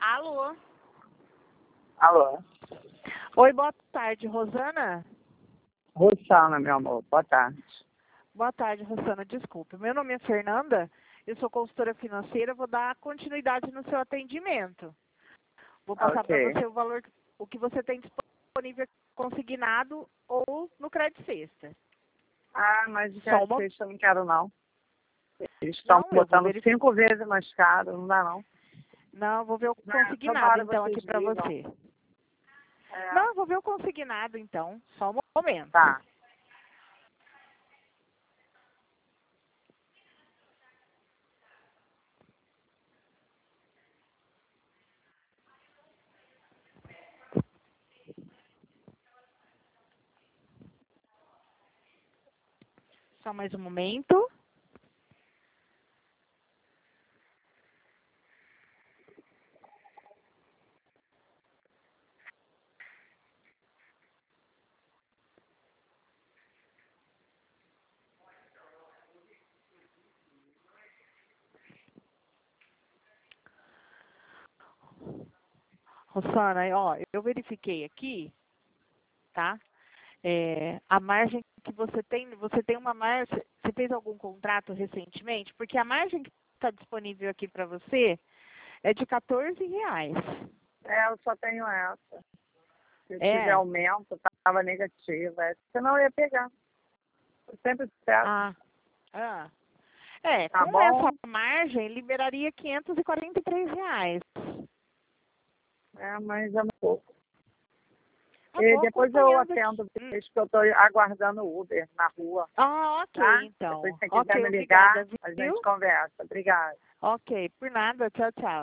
Alô? Alô? Oi, boa tarde, Rosana? Rosana, meu amor, boa tarde. Boa tarde, Rosana, desculpe. Meu nome é Fernanda, eu sou consultora financeira, vou dar continuidade no seu atendimento. Vou passar para Ok. você o valor, o que você tem disponível consignado ou no crédito sexta. Ah, mas o Só uma... sexta eu não quero, não. Eles estão Não, eu vou botando verificar. 5 vezes mais caro, não dá, não. Não, eu vou ver o Toda consignado, hora então, vocês aqui para ligam. você. É, Não, eu vou ver o consignado, então. Só um momento. tá. Só mais um momento. Rosana, ó, eu verifiquei aqui, tá? A margem que você tem uma margem, você fez algum contrato recentemente? Porque a margem que está disponível aqui para você é de R$14. É, eu só tenho essa. Se eu tiver É? aumento, estava negativa. Senão eu ia pegar. Eu sempre peço. Ah, ah. Tá Com essa bom? margem, liberaria R$543. É, mas é um pouco. Eu E vou depois eu acompanhando aqui. atendo, desde que eu estou aguardando o Uber na rua, Ah, tá? ok, Depois, então. se você quiser Ok, me obrigada, ligar, a viu? gente conversa. Obrigada. Ok, por nada. Tchau, tchau.